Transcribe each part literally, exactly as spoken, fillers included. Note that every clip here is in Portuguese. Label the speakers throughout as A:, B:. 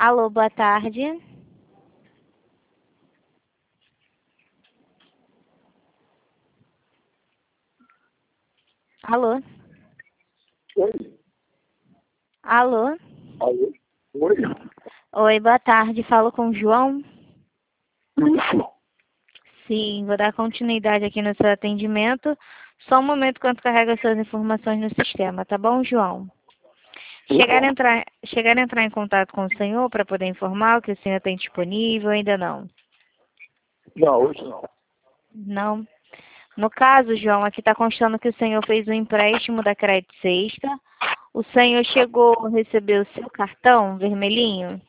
A: Alô, boa tarde. Alô?
B: Oi.
A: Alô?
B: Alô? Oi.
A: Oi, boa tarde. Falo com o João?
B: Isso.
A: Sim, vou dar continuidade aqui no seu atendimento. Só um momento enquanto carrega suas informações no sistema, tá bom, João? Chegar a entrar, chegar a entrar em contato com o senhor para poder informar o que o senhor tem disponível, ainda não?
B: Não, hoje não.
A: Não. No caso, João, aqui está constando que o senhor fez um empréstimo da Crédito Sexta. O senhor chegou a receber o seu cartão vermelhinho?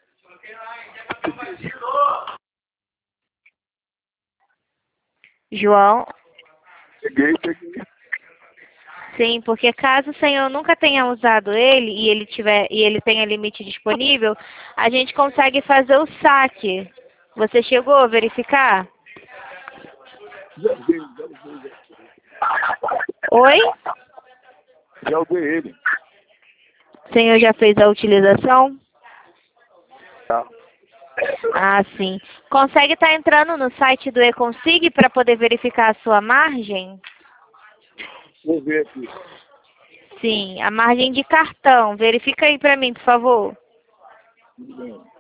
A: João?
B: Peguei, peguei.
A: Sim, porque caso o senhor nunca tenha usado ele e ele tiver e ele tenha limite disponível, a gente consegue fazer o saque. Você chegou a verificar?
B: Já usei, já usei.
A: Oi?
B: Já usei ele.
A: O senhor já fez a utilização?
B: Tá.
A: Ah, sim. Consegue estar entrando no site do eConsig para poder verificar a sua margem?
B: Vou ver aqui.
A: Sim, a margem de cartão. Verifica aí para mim, por favor.
B: Tudo bem.